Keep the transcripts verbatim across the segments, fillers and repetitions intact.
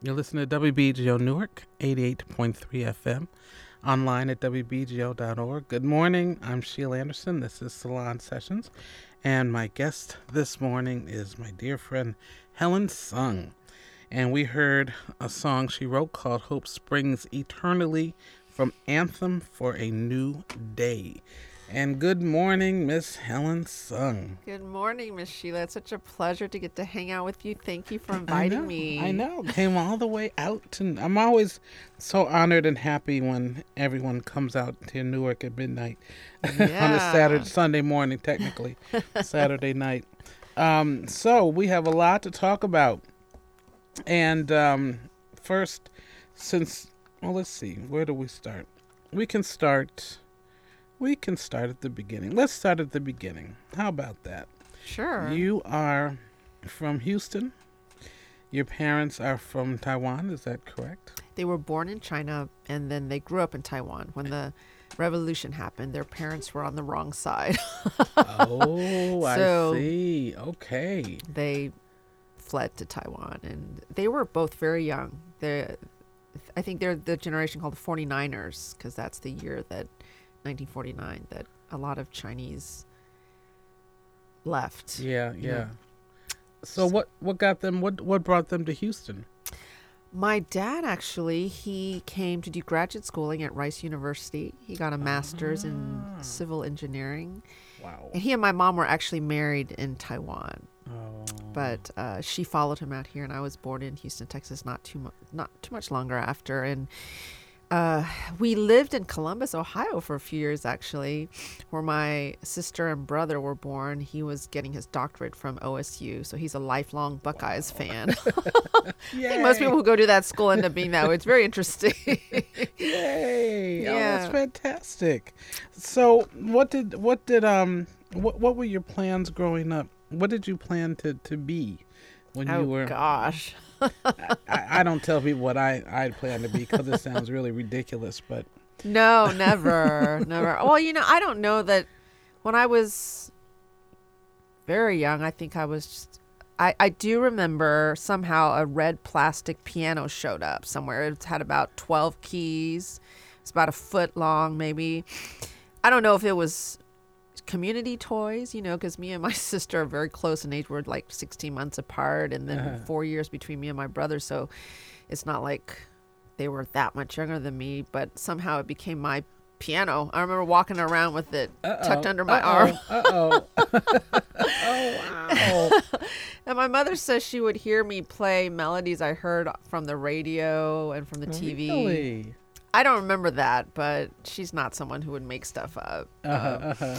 You're listening to W B G O Newark, eighty-eight point three F M, online at W B G O dot org. Good morning. I'm Sheila Anderson. This is Salon Sessions, and my guest this morning is my dear friend Helen Sung. And we heard a song she wrote called Hope Springs Eternally from Anthem for a New Day. And good morning, Miss Helen Sung. Good morning, Miss Sheila. It's such a pleasure to get to hang out with you. Thank you for inviting I know, me. I know. Came all the way out to. I'm always so honored and happy when everyone comes out to Newark at midnight Yeah. on a Saturday, Sunday morning, technically, Saturday night. Um, so we have a lot to talk about. And um, first, since, well, let's see, where do we start? We can start... We can start at the beginning. Let's start at the beginning. How about that? Sure. You are from Houston. Your parents are from Taiwan. Is that correct? They were born in China, and then they grew up in Taiwan. When the revolution happened, their parents were on the wrong side. Oh, So- I see. Okay. They fled to Taiwan, and they were both very young. They, I think they're the generation called the forty-niners, because that's the year that, nineteen forty-nine, that a lot of Chinese left. Yeah, yeah. Yeah. So what, what got them, what, what brought them to Houston? My dad, actually, he came to do graduate schooling at Rice University. He got a master's in Ah. civil engineering. Wow. And he and my mom were actually married in Taiwan. Oh. But uh, she followed him out here, and I was born in Houston, Texas, not too, mu- not too much longer after. And uh, we lived in Columbus, Ohio for a few years, actually, where my sister and brother were born. He was getting his doctorate from O S U, so he's a lifelong Buckeyes fan. I think most people who go to that school end up being that way. It's very interesting. Yay! Oh, Yeah. that's fantastic. So, what did what did um what what were your plans growing up? What did you plan to, to be when Oh, you were? gosh. I, I don't tell people what I I plan to be because it sounds really ridiculous. But No, never, never. Well, you know, I don't know that when I was very young, I think I was just, I, I do remember somehow a red plastic piano showed up somewhere. It had about twelve keys. It's about a foot long, maybe. I don't know if it was community toys, you know, because me and my sister are very close in age. We're like sixteen months apart, and then Uh-huh. four years between me and my brother. So it's not like they were that much younger than me, but somehow it became my piano. I remember walking around with it tucked under my arm. Uh oh. Oh wow. And my mother says she would hear me play melodies I heard from the radio and from the T V. Really? I don't remember that, but she's not someone who would make stuff up. Uh-huh, Um, uh-huh.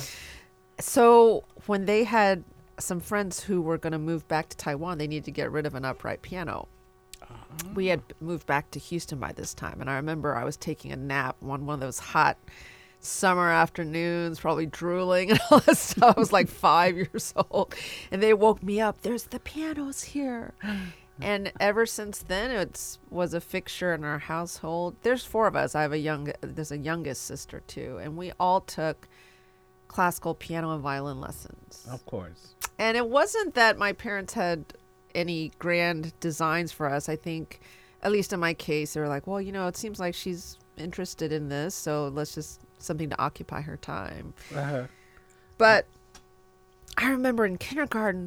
So when they had some friends who were going to move back to Taiwan, they needed to get rid of an upright piano. We had moved back to Houston by this time, and I remember I was taking a nap one one of those hot summer afternoons, probably drooling and all that stuff. I was like five years old, and they woke me up. There's the pianos here. And ever since then, it was a fixture in our household. There's four of us. I have a young, there's a youngest sister too, and we all took classical piano and violin lessons. Of course. And it wasn't that my parents had any grand designs for us. I think, at least in my case, they were like, well, you know, it seems like she's interested in this, so let's just something to occupy her time. Uh-huh. But I remember in kindergarten,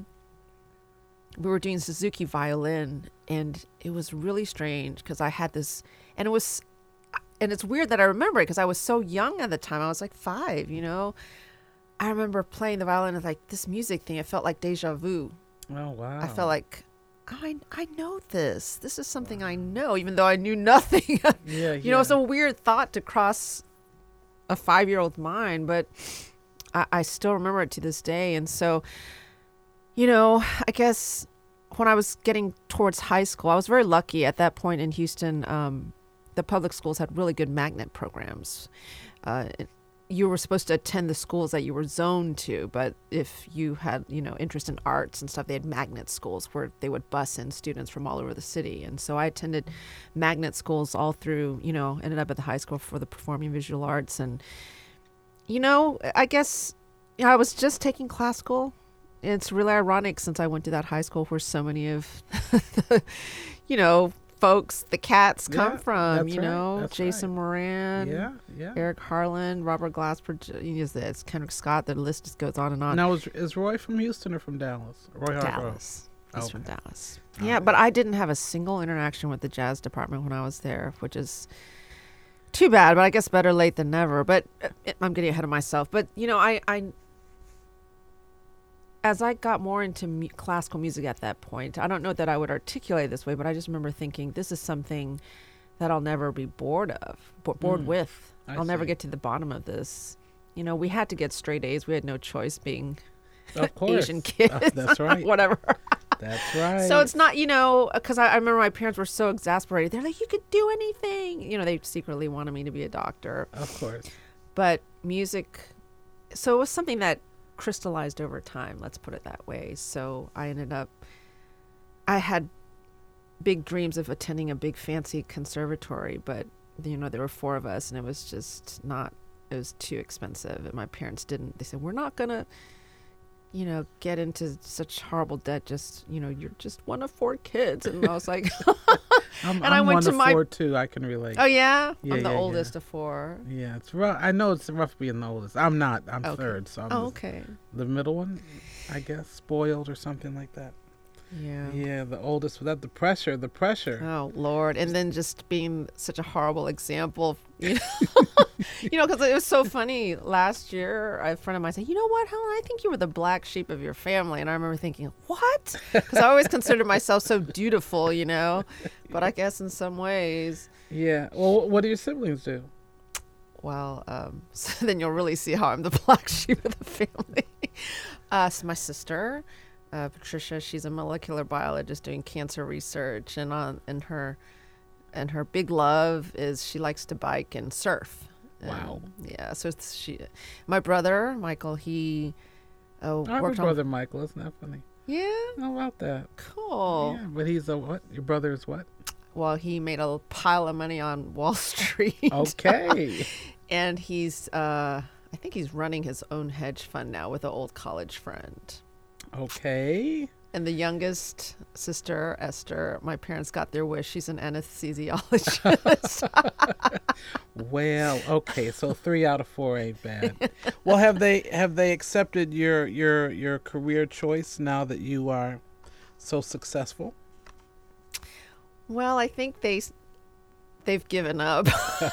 we were doing Suzuki violin, and it was really strange because I had this, and it was, and it's weird that I remember it because I was so young at the time. I was like five, you know. I remember playing the violin and like this music thing. It felt like deja vu. Oh wow. I felt like, oh, I I know this. This is something I know, even though I knew nothing. Yeah. You know, it's a weird thought to cross a five-year-old mind, but I, I still remember it to this day. And so, you know, I guess when I was getting towards high school, I was very lucky at that point in Houston. Um, the public schools had really good magnet programs. Uh, it- you were supposed to attend the schools that you were zoned to, but if you had, you know, interest in arts and stuff, they had magnet schools where they would bus in students from all over the city. And so I attended magnet schools all through, you know, ended up at the high school for the performing visual arts. And, you know, I guess you know, I was just taking classical. It's really ironic since I went to that high school where so many of, the, you know, folks, the cats come Yeah, from, that's you right, know, that's Jason right. Moran, Yeah, yeah. Eric Harlan, Robert Glasper, J- you know, it's Kendrick Scott. The list just goes on and on. Now, is, is Roy from Houston or from Dallas? Roy Hargrove. Dallas. He's Okay. from Dallas. All Yeah, right. but I didn't have a single interaction with the jazz department when I was there, which is too bad, but I guess better late than never. But uh, I'm getting ahead of myself. But, you know, I, I as I got more into mu- classical music at that point, I don't know that I would articulate it this way, but I just remember thinking this is something that I'll never be bored of, bo- bored Mm, with. I I'll never see. get to the bottom of this. You know, we had to get straight A's. We had no choice being Of course. Asian kids. Uh, that's right. Whatever. That's right. So it's not, you know, because I, I remember my parents were so exasperated. They're like, you could do anything. You know, they secretly wanted me to be a doctor. Of course. But music, so it was something that crystallized over time, let's put it that way. So I ended up, I had big dreams of attending a big fancy conservatory, but, you know, there were four of us and it was just not, it was too expensive. And my parents didn't, they said, we're not going to, you know, get into such horrible debt. Just, you know, you're just one of four kids. And I was like, I'm, And I I'm went one to of my- four too. I can relate. oh, yeah? Yeah, I'm the yeah, yeah. oldest of four. Yeah, it's rough. I know it's rough being the oldest. I'm not. I'm Okay. third, so I'm Oh, the, okay. the middle one, I guess. Spoiled or something like that. Yeah. Yeah, the oldest without the pressure. The pressure. Oh Lord! And then just being such a horrible example, you know, you know, because it was so funny. Last year, a friend of mine said, "You know what, Helen? I think you were the black sheep of your family." And I remember thinking, "What?" Because I always considered myself so dutiful, you know. But I guess in some ways, Yeah. Well, what do your siblings do? well, um, so then you'll really see how I'm the black sheep of the family. Uh, so my sister, uh, Patricia, she's a molecular biologist doing cancer research, and on and her and her big love is she likes to bike and surf. Wow. And, yeah. So it's she. My brother Michael, he uh, I have a worked on. brother, Michael. Isn't that funny? Yeah. How about that? Cool. Yeah, but he's a what? Your brother is what? Well, he made a pile of money on Wall Street. Okay. And he's, uh, I think he's running his own hedge fund now with an old college friend. Okay. And the youngest sister, Esther, my parents got their wish. She's an anesthesiologist. Well, okay, so three out of four ain't bad. Well, have they have they accepted your your your career choice now that you are so successful? Well, I think they, they've given up.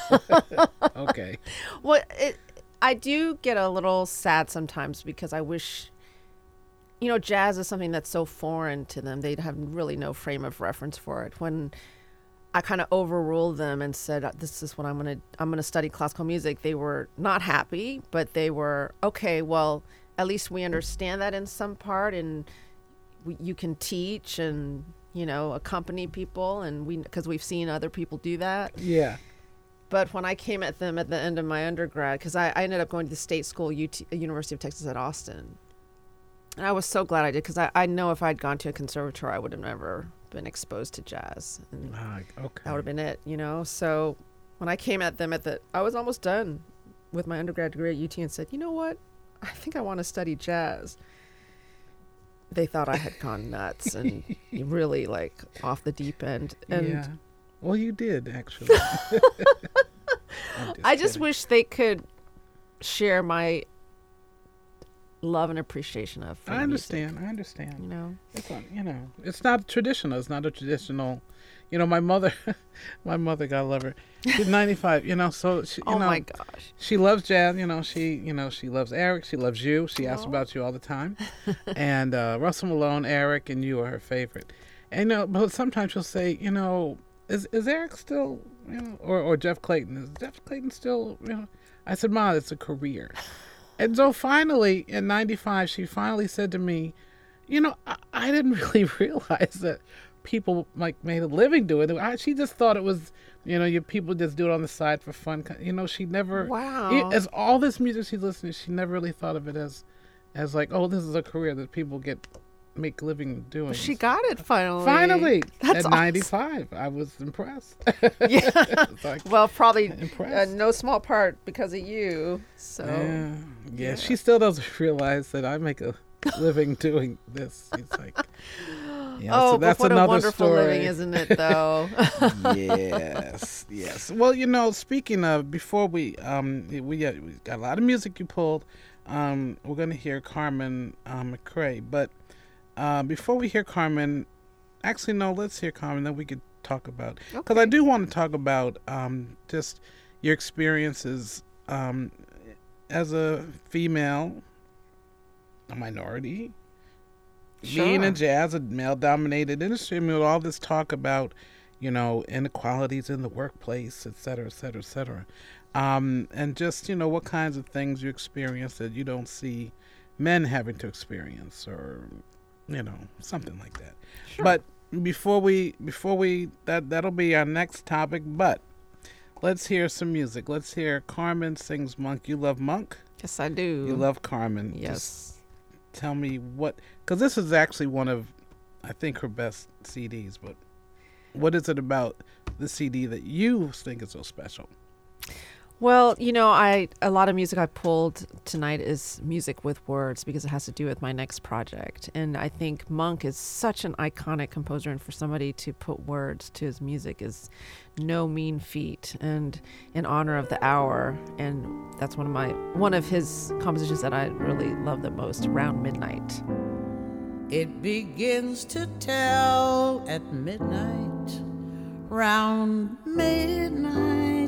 Okay. Well, it, I do get a little sad sometimes because I wish, you know, jazz is something that's so foreign to them. They have really no frame of reference for it. When I kind of overruled them and said, "This is what I'm gonna I'm gonna study classical music," they were not happy, but they were okay. Well, at least we understand that in some part, and we, you can teach and, you know, accompany people, and we because we've seen other people do that. Yeah. But when I came at them at the end of my undergrad, because I, I ended up going to the state school, U T, University of Texas at Austin. And I was so glad I did, because I, I know if I'd gone to a conservatory, I would have never been exposed to jazz. And Ah, okay. that would have been it, you know? So when I came at them at the, I was almost done with my undergrad degree at U T and said, you know what? I think I want to study jazz. They thought I had gone nuts and really like off the deep end. And yeah. Well, you did actually. I'm I just kidding. wish they could share my love and appreciation of free I understand. music, I understand. you know. It's not, you know, it's not traditional. It's not a traditional. You know, my mother, my mother, God love her, she's ninety-five. You know, so she, you Oh know, my gosh. she loves jazz. You know, she, you know, she loves Eric. She loves you. She asks Aw. about you all the time. And uh, Russell Malone, Eric, and you are her favorite. And you know, but sometimes she'll say, you know, is is Eric still, you know, or or Jeff Clayton? Is Jeff Clayton still, you know? I said, Ma, it's a career. And so finally, in ninety-five, she finally said to me, you know, I, I didn't really realize that people like made a living doing it. I, she just thought it was, you know, your people just do it on the side for fun. You know, she never, Wow. e- as all this music she's listening, she never really thought of it as, as like, oh, this is a career that people get, make a living doing. She got it finally. Finally, That's at awesome. ninety-five, I was impressed. Yeah. It's like, Well, probably uh, impressed. no small part because of you. So Yeah. yeah, yeah. she still doesn't realize that I make a living doing this. It's like, Yeah, oh, so that's but what another a wonderful story. living, isn't it, though? Yes, yes. Well, you know, speaking of, before we um we, uh, we got a lot of music you pulled. Um, we're gonna hear Carmen uh, McRae, but uh, before we hear Carmen, actually no, let's hear Carmen. Then we could talk about, because Okay. I do want to talk about um just your experiences um as a female, a minority, being in Sure. jazz, a male-dominated industry. I mean, with all this talk about, you know, inequalities in the workplace, et cetera, et cetera, et cetera. Um, and just, you know, what kinds of things you experience that you don't see men having to experience, or, you know, something like that. Sure. But before we, before we, that, that'll be our next topic, but let's hear some music. Let's hear Carmen sings Monk. You love Monk? Yes, I do. You love Carmen. Just Yes. tell me what, because this is actually one of, I think, her best C Ds, but what is it about the C D that you think is so special? Well, you know, I a lot of music I pulled tonight is music with words because it has to do with my next project. And I think Monk is such an iconic composer, and for somebody to put words to his music is no mean feat. And in honor of the hour, and that's one of my one of his compositions that I really love the most, Around Midnight. It begins to tell at midnight, round midnight.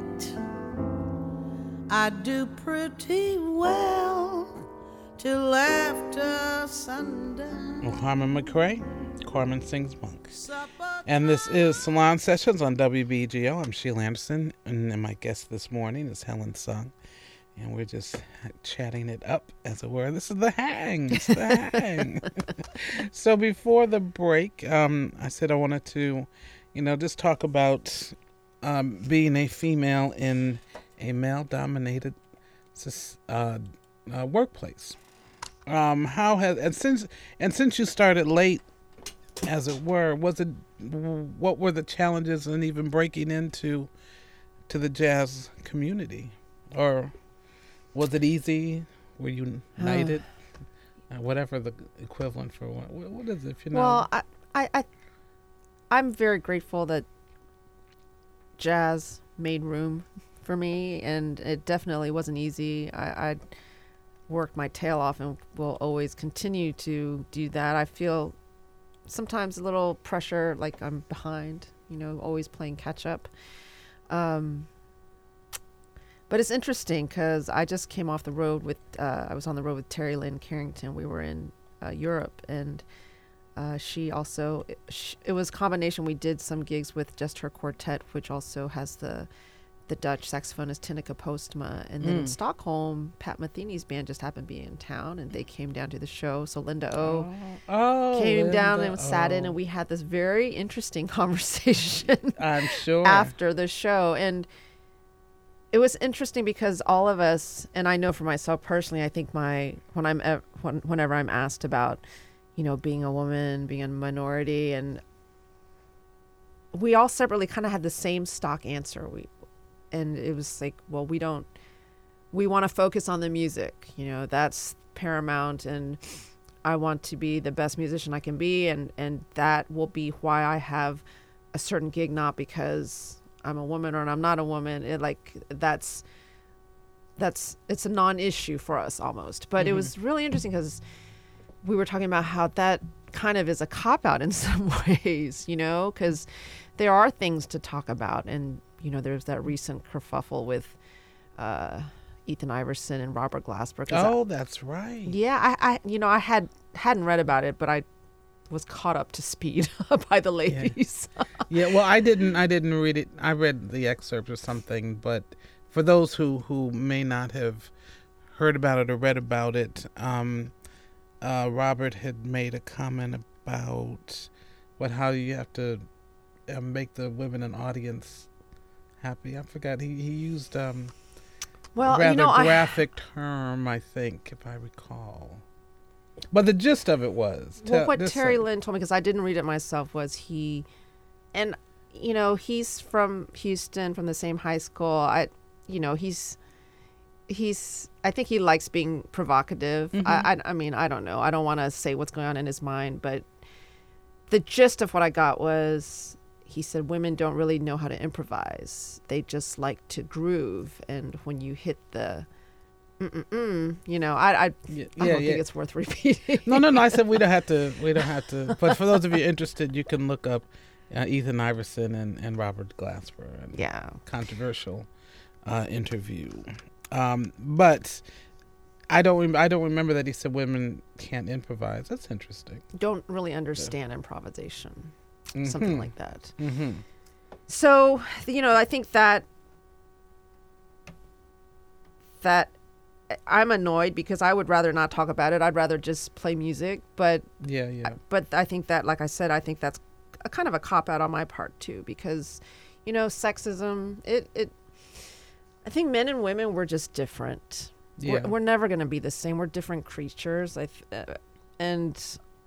I do pretty well till after sundown. Well, Carmen McRae, Carmen sings Monk. And this is Salon Sessions on W B G O. I'm Sheila Anderson, and my guest this morning is Helen Sung. And we're just chatting it up, as it were. This is the hang. It's the hang. So before the break, um, I said I wanted to, you know, just talk about um, being a female in a male-dominated uh, uh, workplace. Um, how has and since and since you started late, as it were, was it what were the challenges in even breaking into to the jazz community, or was it easy? Were you knighted? Uh, whatever the equivalent for what? What is it? If you know. Well, I, I, I, I'm very grateful that jazz made room for me, and it definitely wasn't easy. I, I worked my tail off and will always continue to do that. I feel sometimes a little pressure, like I'm behind, you know, always playing catch up. Um, but it's interesting because I just came off the road with, uh, I was on the road with Terry Lynn Carrington. We were in uh, Europe, and uh, she also, it, sh- it was a combination. We did some gigs with just her quartet, which also has the the Dutch saxophonist Tineke Postma. And then in Mm. Stockholm, Pat Metheny's band just happened to be in town, and they came down to the show. So Linda O oh, came down Linda and sat in, O. and we had this very interesting conversation I'm sure. after the show. And it was interesting because all of us, and I know for myself personally, I think my when I'm ev- when, whenever I'm asked about, you know, being a woman, being a minority, and we all separately kind of had the same stock answer. We and it was like, well, we don't we want to focus on the music, you know, that's paramount, and I want to be the best musician I can be, and and that will be why I have a certain gig, not because I'm a woman or I'm not a woman. It like that's that's it's a non-issue for us almost. But Mhm. it was really interesting because we were talking about how that kind of is a cop-out in some ways, you know, because there are things to talk about. And you know, there's that recent kerfuffle with uh Ethan Iverson and Robert Glasper. 'Cause Oh, that's right. I, yeah, I, I, you know, I had hadn't read about it, but I was caught up to speed by the ladies. Yeah, well, I didn't. I didn't read it. I read the excerpt or something. But for those who, who may not have heard about it or read about it, um, uh, Robert had made a comment about what how you have to uh, make the women in audience happy. I forgot. He he used um, Well, a rather you know, I, graphic term, I think, if I recall. But the gist of it was well, te- what this Terry thing. Lynn told me, because I didn't read it myself, was he, and you know, he's from Houston, from the same high school. I, you know, he's he's. I think he likes being provocative. Mhm. I, I, I mean, I don't know. I don't want to say what's going on in his mind, but the gist of what I got was, he said, women don't really know how to improvise. They just like to groove. And when you hit the, mm-mm-mm, you know, I, I, Yeah, I yeah, don't yeah. think it's worth repeating. No, no, no. I said we don't have to. We don't have to. But for those of you interested, you can look up uh, Ethan Iverson and, and Robert Glasper. And Yeah. Controversial uh, interview. Um, but I don't. Rem- I don't remember that he said women can't improvise. That's interesting. Don't really understand improvisation. Mm-hmm. Something like that. Mm-hmm. So, you know, I think that that I'm annoyed because I would rather not talk about it. I'd rather just play music. But Yeah, yeah. but I think that, like I said, I think that's a kind of a cop out on my part too, because, you know, sexism. It it. I think men and women, we're just different. Yeah. We're, we're never going to be the same. We're different creatures. I th- uh, and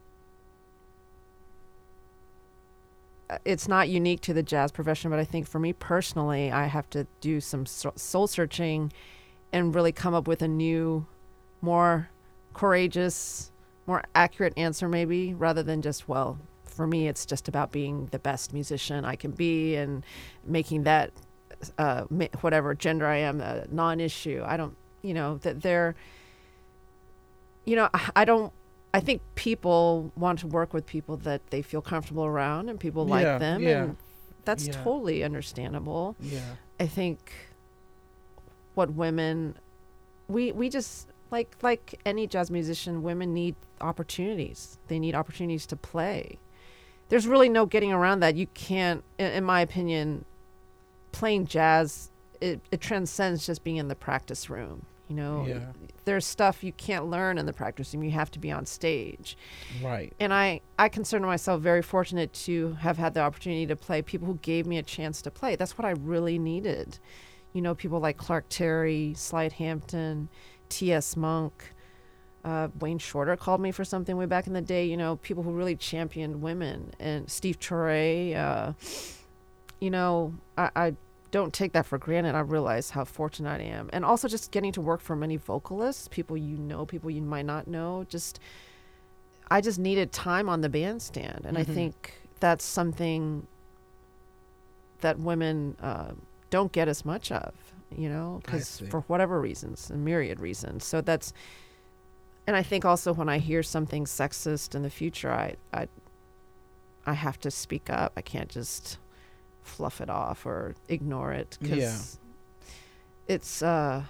it's not unique to the jazz profession, but I think for me personally, I have to do some soul searching and really come up with a new, more courageous, more accurate answer maybe, rather than just, well, for me, it's just about being the best musician I can be and making that, uh, whatever gender I am, a non-issue. I don't, you know, that they're, you know, I, I don't, I think people want to work with people that they feel comfortable around and people Yeah, like them. yeah, And that's yeah. totally understandable. Yeah. I think what women, we, we just, like, like any jazz musician, women need opportunities. They need opportunities to play. There's really no getting around that. You can't, in, in my opinion, playing jazz, it, it transcends just being in the practice room. You know, Yeah. there's stuff you can't learn in the practice room. You have to be on stage. Right. And I, I consider myself very fortunate to have had the opportunity to play people who gave me a chance to play. That's what I really needed. You know, people like Clark Terry, Slide Hampton, T S. Monk, uh, Wayne Shorter called me for something way back in the day. You know, people who really championed women. And Steve Torre, uh, you know, I, I don't take that for granted. I realize how fortunate I am. And also just getting to work for many vocalists, people you know, people you might not know. Just, I just needed time on the bandstand. And Mm-hmm. I think that's something that women uh, don't get as much of, you know, I because see. for whatever reasons, a myriad reasons. So that's, and I think also when I hear something sexist in the future, I, I, I have to speak up. I can't just fluff it off or ignore it, because Yeah. it's uh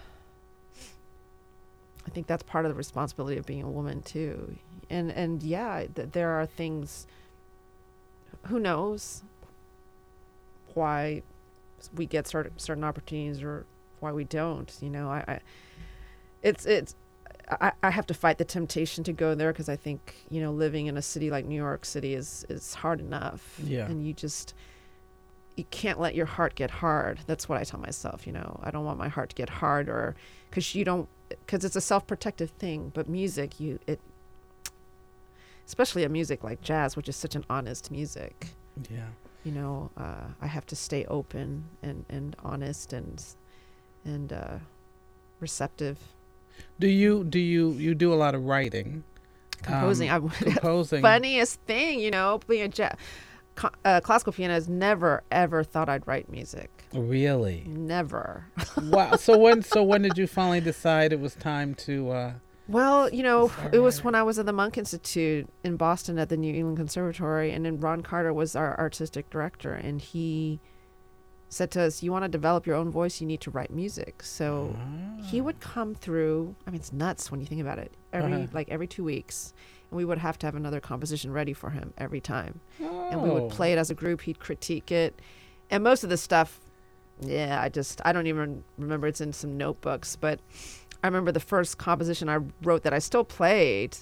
I think that's part of the responsibility of being a woman too. And and yeah, th- there are things, who knows why we get certain certain opportunities or why we don't, you know. I, I it's it's I, I have to fight the temptation to go there, because I think, you know, living in a city like New York City is is hard enough. Yeah. And you just, you can't let your heart get hard. That's what I tell myself, you know. I don't want my heart to get hard, or because you don't, because it's a self-protective thing. But music, you, it, especially a music like jazz, which is such an honest music, Yeah. you know, uh, I have to stay open and, and honest and, and uh, receptive. Do you do you you do a lot of writing? Composing, Um, I composing. funniest thing, you know, being a jazz, uh, classical pianist, never ever thought I'd write music. Really? Never. Wow. So when so when did you finally decide it was time to? Uh, Well, you know, Start it was writing. when I was at the Monk Institute in Boston at the New England Conservatory, and then Ron Carter was our artistic director, and he said to us, "You want to develop your own voice, you need to write music." So he would come through. I mean, it's nuts when you think about it. Every Uh-huh. like every two weeks, and we would have to have another composition ready for him every time, and we Oh. would play it as a group. He'd critique it, and most of the stuff, yeah, I just I don't even remember. It's in some notebooks, but I remember the first composition I wrote that I still played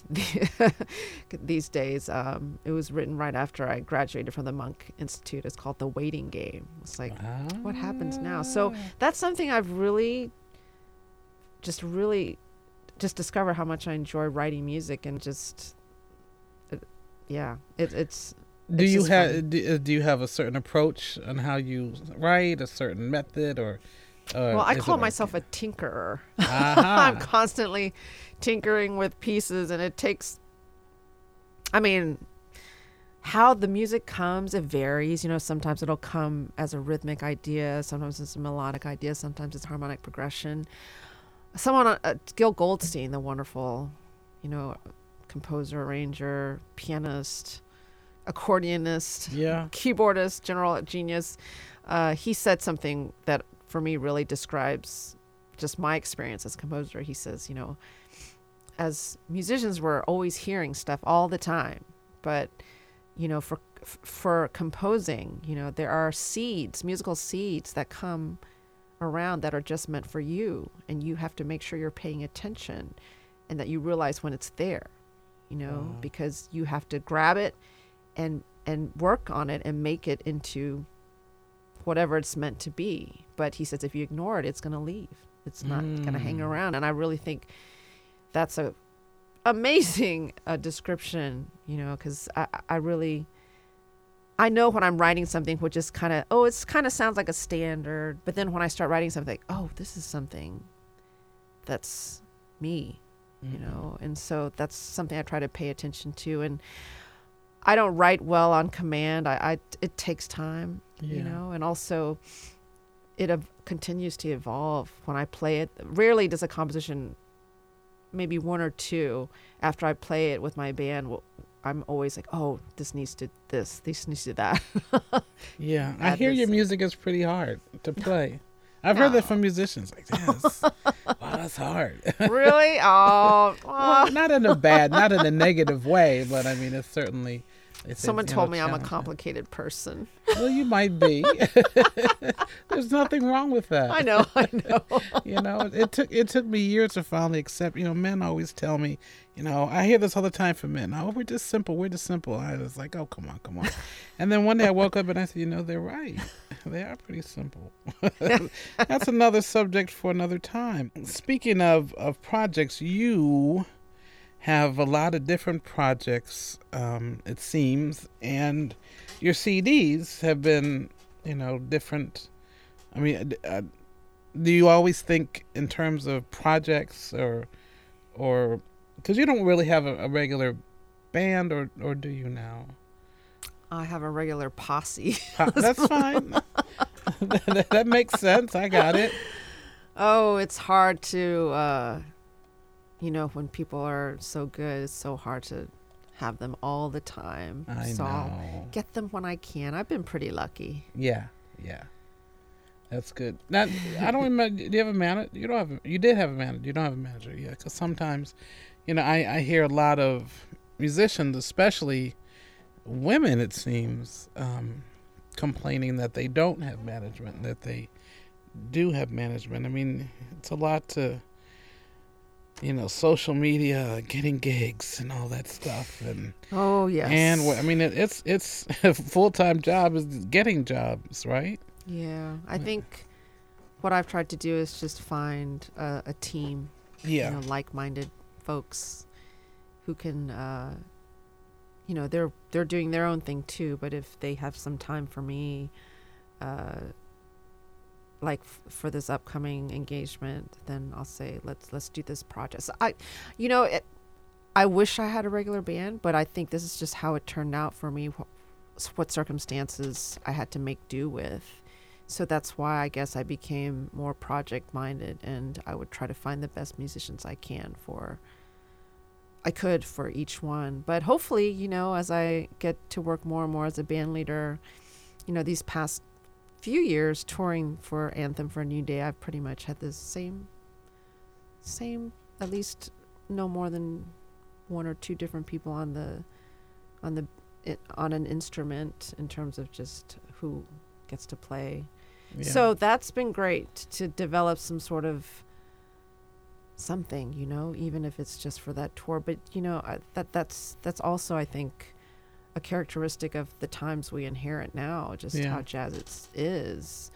these days. Um, it was written right after I graduated from the Monk Institute. It's called The Waiting Game. It's like, what happens now? So that's something I've really, just really, just discovered how much I enjoy writing music, and just, it, yeah, it, it's. Do it's you just fun. have do, uh, do you have a certain approach on how you write, a certain method, or? or Well, I is call it myself a tinkerer. Aha. I'm constantly tinkering with pieces, and it takes, I mean, how the music comes, it varies. You know, sometimes it'll come as a rhythmic idea, sometimes it's a melodic idea, sometimes it's harmonic progression. Someone, uh, Gil Goldstein, the wonderful, you know, composer, arranger, pianist, accordionist, Yeah. keyboardist, general genius. Uh, he said something that for me really describes just my experience as a composer. He says, you know, as musicians, we're always hearing stuff all the time, but you know, for for composing, you know, there are seeds, musical seeds that come around that are just meant for you, and you have to make sure you're paying attention and that you realize when it's there, you know, Wow. because you have to grab it and and work on it and make it into whatever it's meant to be. But he says if you ignore it, it's going to leave. It's not Mm. going to hang around. And I really think that's a amazing uh, description, you know, because I, I really, I know when I'm writing something which is kind of, oh, it's kind of sounds like a standard. But then when I start writing something, oh, this is something that's me, you Mhm. know. And so that's something I try to pay attention to. And I don't write well on command. I, I it takes time, you Yeah. know, and also it ev- continues to evolve when I play it. Rarely does a composition, maybe one or two, after I play it with my band, will, I'm always like, oh, this needs to this, this needs to that. Yeah, I Add hear your this. music is pretty hard to play. I've heard that No. from musicians. Like, yes, wow, that's hard. Really? Oh, Well, oh. not in a bad, not in a negative way, but I mean, it's certainly. It's, Someone you know, told me I'm a challenging. complicated person. Well, you might be. There's nothing wrong with that. I know, I know. You know, it took it took me years to finally accept. You know, men always tell me, you know, I hear this all the time from men. Oh, we're just simple. We're just simple. I was like, oh, come on, come on. And then one day I woke up and I said, you know, they're right. They are pretty simple. That's another subject for another time. Speaking of of projects, you have a lot of different projects, um, it seems, and your C Ds have been, you know, different. I mean, uh, do you always think in terms of projects, or, or, because you don't really have a, a regular band, or, or do you now? I have a regular posse. Po- That's fine. that, that makes sense. I got it. Oh, it's hard to, uh, you know, when people are so good, it's so hard to have them all the time. I so I'll know. get them when I can. I've been pretty lucky. Yeah, yeah. That's good. Now, I don't remember. Do you have a manager? You don't have. A, you did have a manager. You don't have a manager, yeah. Because sometimes, you know, I, I hear a lot of musicians, especially women, it seems, um, complaining that they don't have management, that they do have management. I mean, it's a lot to, you know, social media, getting gigs, and all that stuff, and Oh, yes. and wh- I mean, it, it's it's a full time job is getting jobs, right? Yeah. I think what I've tried to do is just find a, a team, Yeah. you know, like-minded folks who can, uh, you know, they're they're doing their own thing too. But if they have some time for me, uh, like f- for this upcoming engagement, then I'll say let's let's do this project. So I, you know, it, I wish I had a regular band, but I think this is just how it turned out for me. Wh- what circumstances I had to make do with. So that's why I guess I became more project minded, and I would try to find the best musicians I can for I could for each one. But hopefully, you know, as I get to work more and more as a band leader, you know, these past few years touring for Anthem for a New Day, I've pretty much had the same same at least no more than one or two different people on the on the it, on an instrument in terms of just who gets to play. Yeah. So that's been great to develop some sort of something, you know, even if it's just for that tour. But you know, I, that that's that's also, I think, a characteristic of the times we inherit now, just Yeah. how jazz it's, is.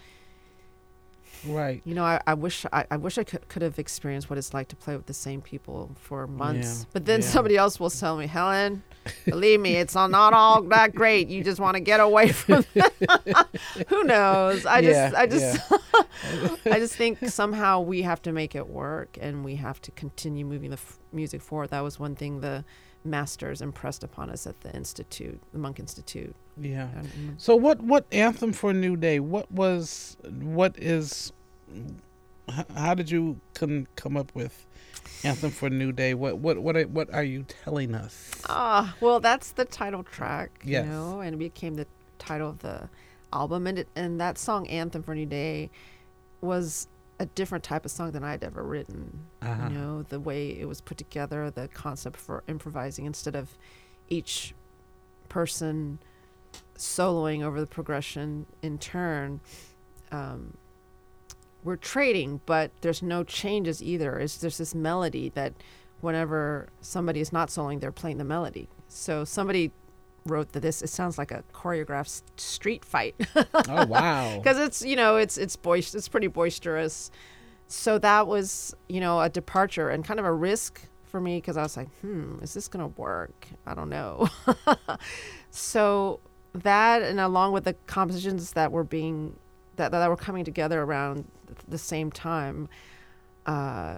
Right. You know, I, I wish I, I wish I could, could have experienced what it's like to play with the same people for months. Yeah, But then yeah. somebody else will tell me, Helen, believe me, it's all, not all that great. You just want to get away from it. Who knows? I just, Yeah, I just, I just think somehow we have to make it work, and we have to continue moving the f- music forward. That was one thing the masters impressed upon us at the Institute, the Monk Institute. Yeah. And, So what what anthem for a new day? What was what is? h- How did you come come up with anthem for a new day? What what what are, what are you telling us? Ah, well, that's the title track, Yes. you know, and it became the title of the album. And it, and that song, Anthem for a New Day, was a different type of song than I'd ever written. Uh-huh. You know, the way it was put together, the concept for improvising instead of each person soloing over the progression in turn. Um, we're trading, but there's no changes either. It's just this melody that whenever somebody is not soloing, they're playing the melody. So somebody wrote that this, it sounds like a choreographed s- street fight. Oh wow! Because it's, you know, it's it's boist- it's pretty boisterous. So that was, you know, a departure and kind of a risk for me, because I was like, hmm, is this gonna work? I don't know. So that, and along with the compositions that were being that that were coming together around th- the same time, uh,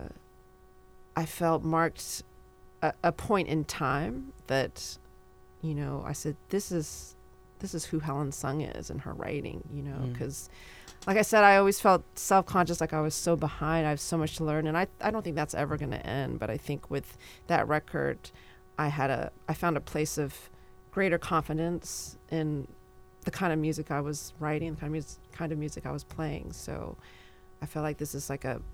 I felt marked a, a point in time that, you know, I said, this is this is who Helen Sung is in her writing, you know, Mm. because like I said, I always felt self-conscious, like I was so behind. I have so much to learn, and I I don't think that's ever going to end. But I think with that record, I had a I found a place of greater confidence in the kind of music I was writing, the kind of music kind of music I was playing. So I felt like this is like a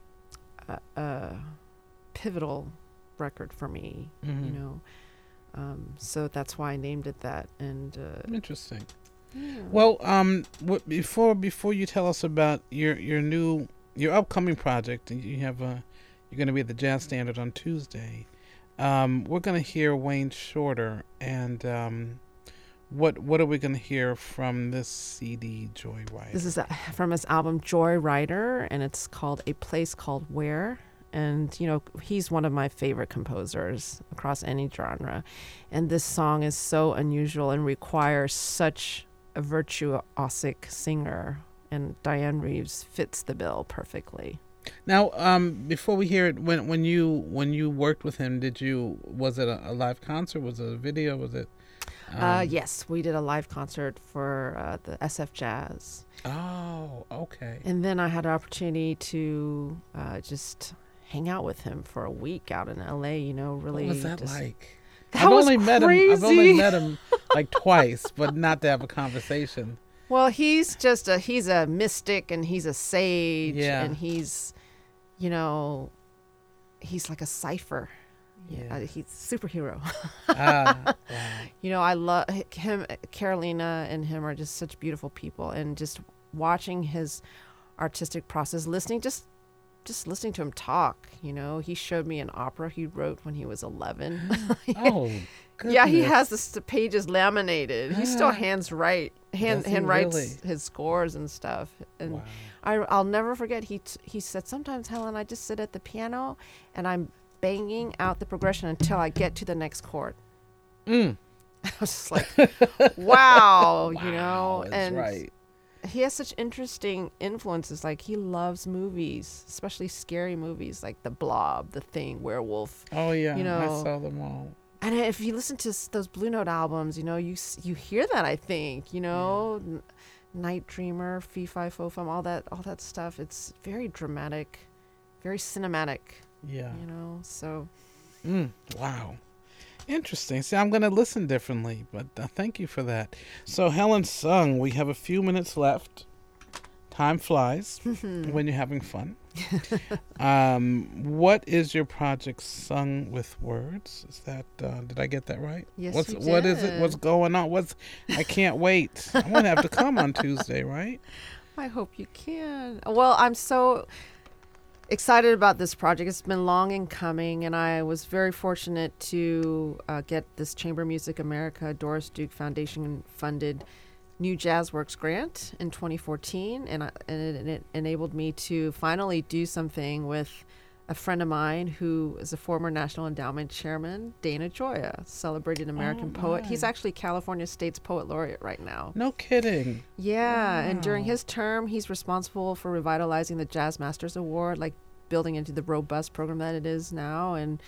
a, a pivotal record for me, Mhm. you know. Um, so that's why I named it that. And uh, Interesting. yeah. Well, um, what, before before you tell us about your your new your upcoming project, and you have a you're going to be at the Jazz Standard on Tuesday. Um, we're going to hear Wayne Shorter, and um, what what are we going to hear from this C D, Joyride? This is a, from his album Joy Rider, and it's called A Place Called Where. And, you know, he's one of my favorite composers across any genre. And this song is so unusual and requires such a virtuosic singer. And Diane Reeves fits the bill perfectly. Now, um, before we hear it, when when you when you worked with him, did you was it a, a live concert? Was it a video? Was it? Um, uh, yes, we did a live concert for uh, the S F Jazz. Oh, okay. And then I had an opportunity to uh, just hang out with him for a week out in L A, you know, really. What was that just, like? That I've was only met him. I've only crazy. met him like twice, but not to have a conversation. Well, he's just a he's a mystic, and he's a sage, Yeah. and he's, you know, he's like a cipher. Yeah. Uh, he's a superhero. Ah, wow. You know, I love him. Carolina and him are just such beautiful people, and just watching his artistic process, listening, just just listening to him talk. You know, he showed me an opera he wrote when he was eleven. Oh, goodness. Yeah, he has the st- pages laminated. He still Ah. hands write hand Does he hand writes really? his scores and stuff. And Wow. I I'll never forget. He t- he said, sometimes, Helen, I just sit at the piano and I'm banging out the progression until I get to the next chord. Mm. I was just like, wow, you know. That's And right. he has such interesting influences. Like, he loves movies, especially scary movies like The Blob, The Thing, Werewolf. Oh yeah, you know, I saw them all. And if you listen to s- those Blue Note albums, you know, you s- you hear that, I think, you know, N- Night Dreamer, Fee Fi Fo Fum, all that all that stuff. It's very dramatic, very cinematic, Yeah. you know. So Mm. Wow. Interesting. See, I'm going to listen differently, but uh, thank you for that. So, Helen Sung, we have a few minutes left. Time flies when you're having fun. um, what is your project, Sung with Words? Is that uh, did I get that right? Yes, What's you what is it? did. What's going on? What's I can't wait. I'm gonna have to come on Tuesday, right? I hope you can. Well, I'm so excited about this project. It's been long in coming, and I was very fortunate to uh, get this Chamber Music America Doris Duke Foundation funded New Jazz Works grant in twenty fourteen, and, I, and it, it enabled me to finally do something with a friend of mine who is a former National Endowment Chairman, Dana Gioia, celebrated American Oh, poet. He's my. actually California State's Poet Laureate right now. No kidding. Yeah, and during Wow. his term, he's responsible for revitalizing the Jazz Masters Award, like building into the robust program that it is now. And,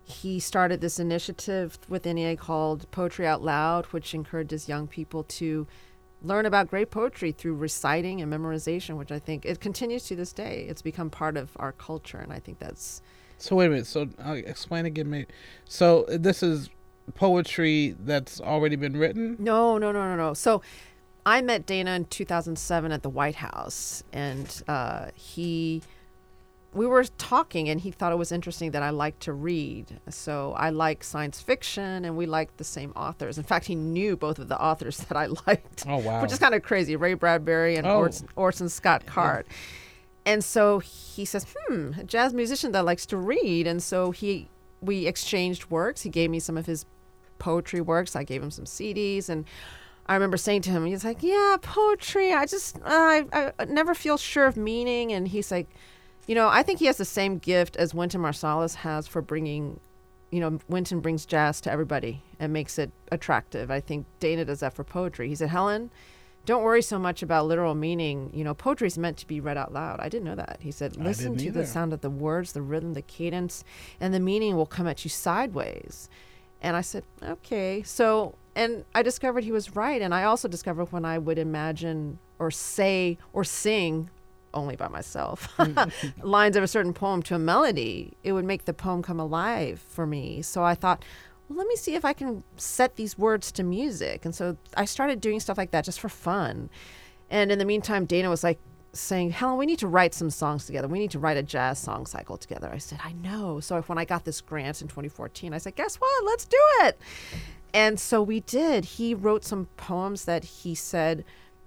he started this initiative with N E A called Poetry Out Loud, which encourages young people to learn about great poetry through reciting and memorization, which I think it continues to this day. It's become part of our culture, and I think that's... So wait a minute. So uh, explain again, mate. So this is poetry that's already been written? No, no, no, no, no. So I met Dana in two thousand seven at the White House, and uh, he... we were talking, and he thought it was interesting that I like to read. So I like science fiction, and we liked the same authors. In fact, he knew both of the authors that I liked. Oh, wow. Which is kind of crazy, Ray Bradbury and Oh. Orson, Orson Scott Card. Yeah. And so he says, hmm, a jazz musician that likes to read. And so he, we exchanged works. He gave me some of his poetry works. I gave him some C Ds, and I remember saying to him, he's like, yeah, poetry, I just, uh, I, I never feel sure of meaning. And he's like, you know, I think he has the same gift as Wynton Marsalis has for bringing, you know, Wynton brings jazz to everybody and makes it attractive. I think Dana does that for poetry. He said, Helen, don't worry so much about literal meaning. You know, poetry is meant to be read out loud. I didn't know that. He said, listen to either. the sound of the words, the rhythm, the cadence, and the meaning will come at you sideways. And I said, okay. So, and I discovered he was right. And I also discovered when I would imagine or say or sing only by myself, lines of a certain poem to a melody, it would make the poem come alive for me. So I thought, well, let me see if I can set these words to music. And so I started doing stuff like that just for fun. And in the meantime, Dana was like saying, Helen, we need to write some songs together. We need to write a jazz song cycle together. I said, I know. So when I got this grant in twenty fourteen, I said, guess what? Let's do it. And so we did. He wrote some poems that he said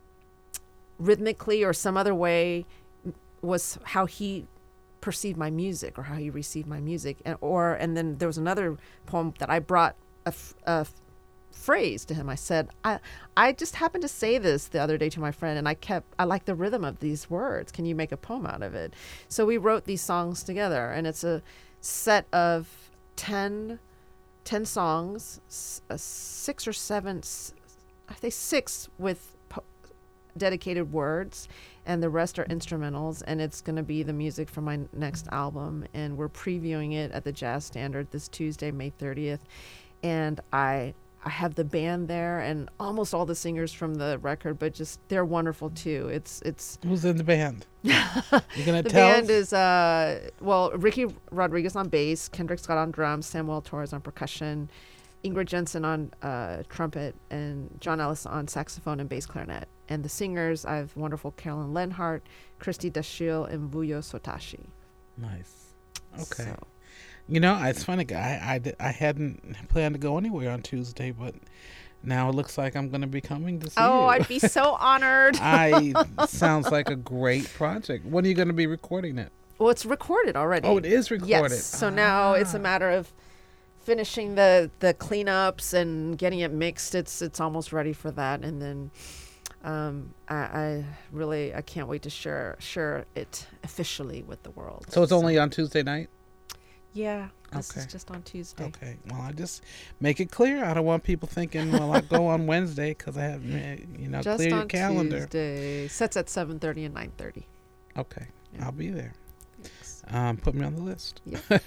rhythmically or some other way was how he perceived my music or how he received my music. And or and then there was another poem that I brought a, f- a f- phrase to him. I said, I I just happened to say this the other day to my friend, and I kept, I like the rhythm of these words. Can you make a poem out of it? So we wrote these songs together, and it's a set of ten, ten songs, s- uh, six or seven, s- I think six with po- dedicated words, and the rest are instrumentals, and it's going to be the music for my next album, and we're previewing it at the Jazz Standard this Tuesday, May thirtieth, and I I have the band there and almost all the singers from the record, but just they're wonderful too. It's it's Who's in the band? You're gonna the tell band us? is uh well Ricky Rodriguez on bass, Kendrick Scott on drums, Samuel Torres on percussion, Ingrid Jensen on uh, trumpet, and John Ellis on saxophone and bass clarinet. And the singers, I have wonderful Carolyn Lenhart, Christy Dashiell, and Vuyo Sotashi. Nice. Okay. So, You know, it's funny. I, I, di- I hadn't planned to go anywhere on Tuesday, but now it looks like I'm going to be coming to see oh, you. I'd be so honored. I sounds like a great project. When are you going to be recording it? Well, it's recorded already. Oh, it is recorded. Yes. So now it's a Ah. matter of finishing the the cleanups and getting it mixed. It's it's almost ready for that, and then um, I, I really I can't wait to share share it officially with the world. So it's only on Tuesday night? Yeah. This Okay. is just on Tuesday. Okay. Well, I just make it clear. I don't want people thinking, well, I go on Wednesday because I have, you know, Just clear your on calendar. Tuesday. Sets at seven thirty and nine thirty. Okay. Yeah. I'll be there. Thanks. Um, put me on the list.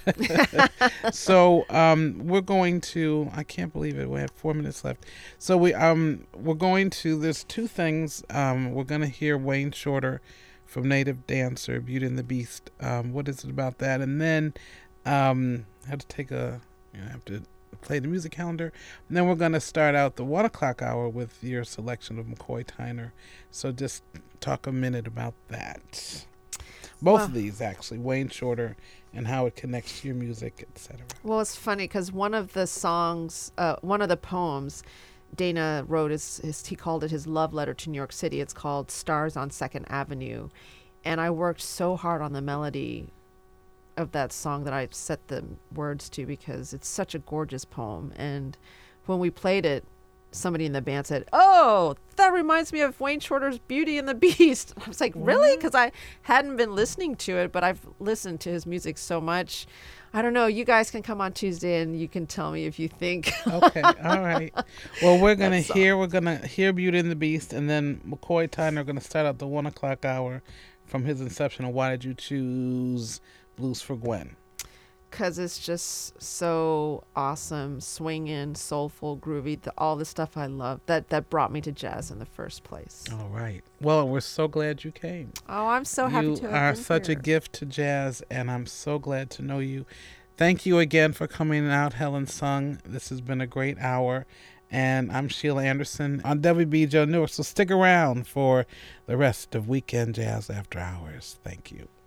Yeah. So um, we're going to. I can't believe it. We have four minutes left. So we um we're going to. There's two things. Um, we're gonna hear Wayne Shorter from Native Dancer, Beauty and the Beast. Um, what is it about that? And then um, I have to take a. You know, I have to play the music calendar. And then we're gonna start out the one o'clock hour with your selection of McCoy Tyner. So just talk a minute about that. Both Wow. of these, actually, Wayne Shorter and how it connects to your music, et cetera. Well, it's funny because one of the songs, uh, one of the poems Dana wrote, is, is he called it his love letter to New York City. It's called Stars on Second Avenue. And I worked so hard on the melody of that song that I set the words to because it's such a gorgeous poem. And when we played it, somebody in the band said, oh, that reminds me of Wayne Shorter's Beauty and the Beast. I was like, really? Because I hadn't been listening to it, but I've listened to his music so much. I don't know. You guys can come on Tuesday and you can tell me if you think. Okay, all right. Well, we're going to That's all. hear, we're going to hear Beauty and the Beast, and then McCoy Tyner are going to start out the one o'clock hour from his inception. And why did you choose Blues for Gwen? because it's just so awesome, swinging, soulful, groovy, the, all the stuff I love that that brought me to jazz in the first place. All right. Well, we're so glad you came. Oh, I'm so happy you to have are been such here. a gift to jazz, and I'm so glad to know you. Thank you again for coming out, Helen Sung. This has been a great hour, and I'm Sheila Anderson on W B J O Newark, so stick around for the rest of Weekend Jazz After Hours. Thank you.